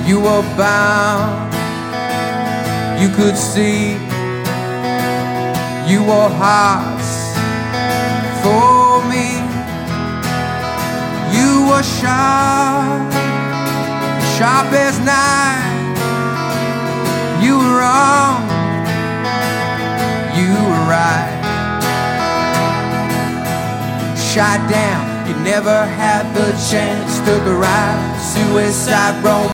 You were bound, you could see. You wore hearts for me. You were sharp, sharp as knife. You were wrong, you were right. Shot down, you never had the chance. Took a ride, suicide romance.